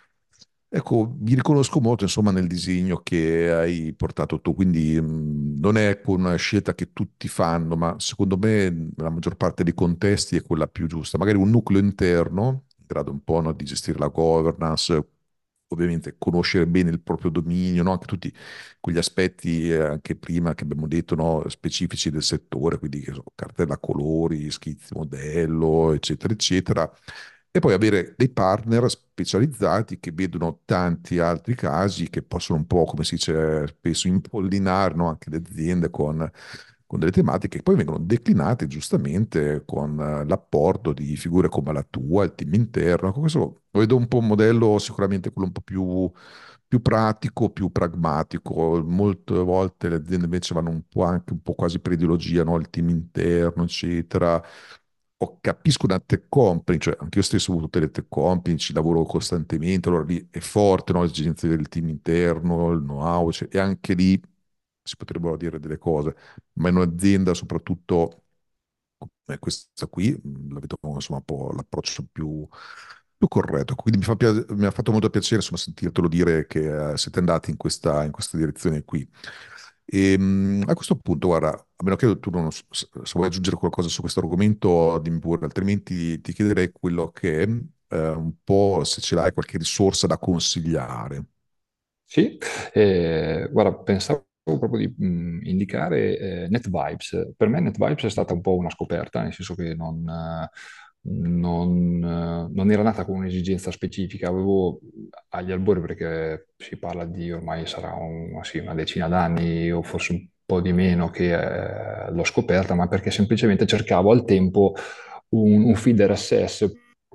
ecco, mi riconosco molto insomma nel disegno che hai portato tu, quindi mh, non è ecco, una scelta che tutti fanno, ma secondo me nella maggior parte dei contesti è quella più giusta. Magari un nucleo interno, in grado un po', no, di gestire la governance, ovviamente conoscere bene il proprio dominio, no? Anche tutti quegli aspetti eh, anche prima che abbiamo detto, no, specifici del settore, quindi che so, cartella colori, schizzi modello, eccetera, eccetera. E poi avere dei partner specializzati che vedono tanti altri casi che possono un po', come si dice spesso, impollinare, no, anche le aziende con, con delle tematiche che poi vengono declinate giustamente con eh, l'apporto di figure come la tua, il team interno. Ecco, questo lo vedo un po' un modello sicuramente quello un po' più, più pratico, più pragmatico. Molte volte le aziende invece vanno un po' anche un po' quasi per ideologia, no? Il team interno, eccetera. O capisco una tech company, cioè anche io stesso ho avuto delle tech company, ci lavoro costantemente, allora lì è forte, no? Le esigenze del team interno, il know-how, cioè, e anche lì si potrebbero dire delle cose, ma in un'azienda soprattutto come questa qui, mh, la vedo come, insomma, un po' l'approccio più, più corretto. Quindi mi fa pia- mi ha fatto molto piacere insomma, sentirtelo dire che eh, siete andati in questa, in questa direzione qui. E, mh, a questo punto, guarda, a meno che tu non, se se vuoi aggiungere qualcosa su questo argomento, dimmi pure, altrimenti ti chiederei quello che è, eh, un po' se ce l'hai qualche risorsa da consigliare. Sì, eh, guarda, pensavo proprio di mh, indicare eh, NetVibes. Per me NetVibes è stata un po' una scoperta, nel senso che non, eh, non, eh, non era nata con un'esigenza specifica, avevo agli albori, perché si parla di ormai sarà un- sì, una decina d'anni o forse un po' di meno che eh, l'ho scoperta, ma perché semplicemente cercavo al tempo un, un feed R S S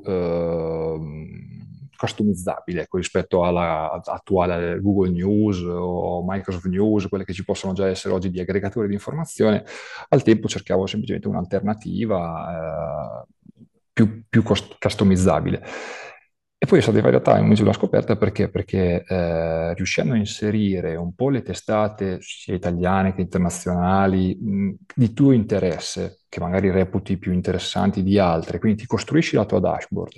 ehm, customizzabile, ecco, rispetto alla attuale Google News o Microsoft News, quelle che ci possono già essere oggi di aggregatori di informazione. Al tempo cercavo semplicemente un'alternativa eh, più, più cost- customizzabile. E poi è stata in realtà invece una scoperta perché, perché eh, riuscendo a inserire un po' le testate sia italiane che internazionali mh, di tuo interesse, che magari reputi più interessanti di altre, quindi ti costruisci la tua dashboard.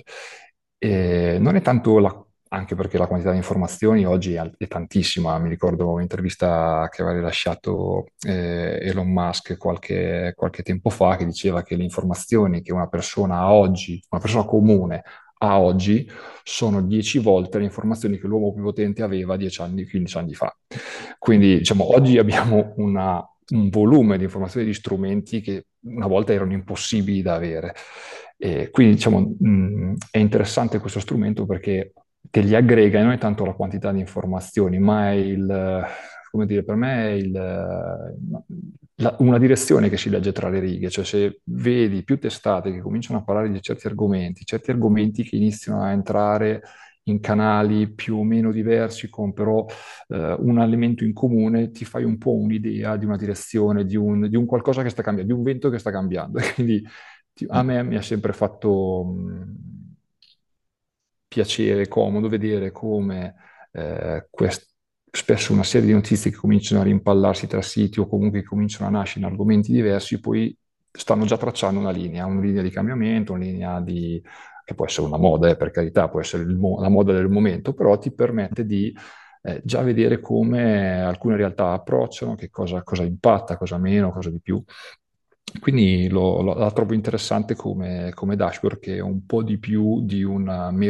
E non è tanto la, anche perché la quantità di informazioni oggi è, è tantissima. Mi ricordo un'intervista che aveva rilasciato eh, Elon Musk qualche, qualche tempo fa, che diceva che le informazioni che una persona ha oggi, una persona comune ha oggi, sono dieci volte le informazioni che l'uomo più potente aveva dieci anni, quindici anni fa. Quindi, diciamo, oggi abbiamo una- un volume di informazioni e di strumenti che una volta erano impossibili da avere. E quindi, diciamo, mh, è interessante questo strumento perché te li aggrega e non è tanto la quantità di informazioni, ma è il, come dire, per me è il, la- una direzione che si legge tra le righe, cioè se vedi più testate che cominciano a parlare di certi argomenti, certi argomenti che iniziano a entrare in canali più o meno diversi, con però eh, un elemento in comune, ti fai un po' un'idea di una direzione, di un, di un qualcosa che sta cambiando, di un vento che sta cambiando. E quindi ti- a Mm. me mi ha sempre fatto mh, piacere, comodo vedere come eh, quest- spesso una serie di notizie che cominciano a rimpallarsi tra siti o comunque che cominciano a nascere in argomenti diversi, poi stanno già tracciando una linea, una linea di cambiamento, una linea di che può essere una moda, eh, per carità, può essere il mo- la moda del momento, però ti permette di eh, già vedere come alcune realtà approcciano, che cosa, cosa impatta, cosa meno, cosa di più. Quindi lo- lo- la trovo interessante come, come dashboard, che è un po' di più di un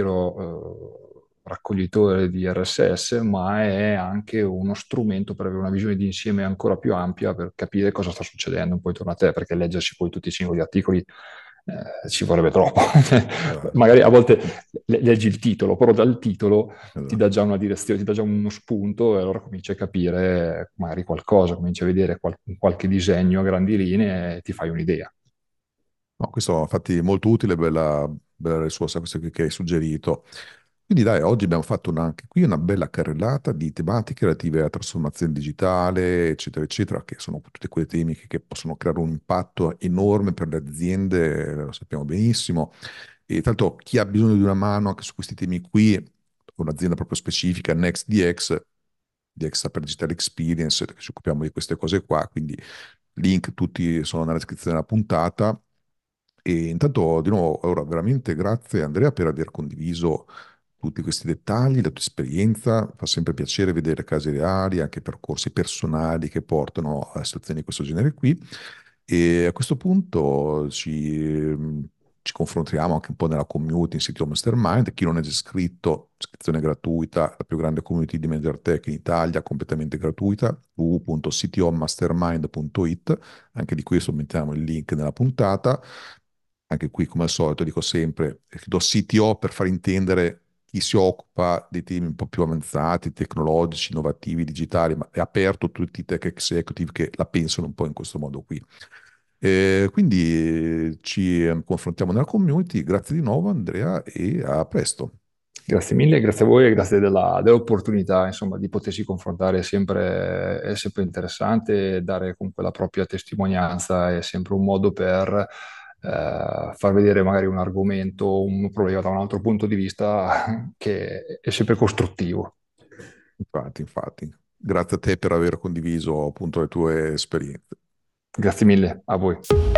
mero eh, raccoglitore di R S S, ma è anche uno strumento per avere una visione di insieme ancora più ampia per capire cosa sta succedendo. Poi torna a te, perché leggersi poi tutti i singoli articoli eh, ci vorrebbe troppo. Esatto. Magari a volte le- leggi il titolo, però dal titolo ti dà Esatto. già una direzione, ti dà già uno spunto e allora cominci a capire magari qualcosa, cominci a vedere qual- qualche disegno a grandi linee e ti fai un'idea. No, questo infatti è molto utile, bella, bella risposta questa qui che hai suggerito. Quindi dai, oggi abbiamo fatto una- anche qui una bella carrellata di tematiche relative alla trasformazione digitale, eccetera, eccetera, che sono tutti quei temi che, che possono creare un impatto enorme per le aziende, eh, lo sappiamo benissimo. E tanto chi ha bisogno di una mano anche su questi temi qui, un'azienda proprio specifica, NextDX, D X sta per Digital Experience, che ci occupiamo di queste cose qua, quindi link tutti sono nella descrizione della puntata. E intanto, di nuovo, allora, veramente grazie Andrea per aver condiviso tutti questi dettagli, la tua esperienza. Fa sempre piacere vedere casi reali, anche percorsi personali che portano a situazioni di questo genere qui. E a questo punto ci, ehm, ci confrontiamo anche un po' nella community in sito Mastermind. Chi non è già iscritto, iscrizione gratuita, la più grande community di Manager Tech in Italia, completamente gratuita, w w w punto c t o mastermind punto i t. Anche di questo mettiamo il link nella puntata. Anche qui, come al solito, dico sempre, eh, do C T O per far intendere chi si occupa dei temi un po' più avanzati, tecnologici, innovativi, digitali, ma è aperto a tutti i tech executive che la pensano un po' in questo modo qui. Eh, quindi eh, ci eh, confrontiamo nella community. Grazie di nuovo, Andrea, e a presto. Grazie mille, grazie a voi e grazie della- dell'opportunità, insomma, di potersi confrontare. È sempre, è sempre interessante, dare comunque la propria testimonianza è sempre un modo per eh, far vedere magari un argomento, un problema da un altro punto di vista che è sempre costruttivo. Infatti, infatti. Grazie a te per aver condiviso appunto le tue esperienze. Grazie mille a voi.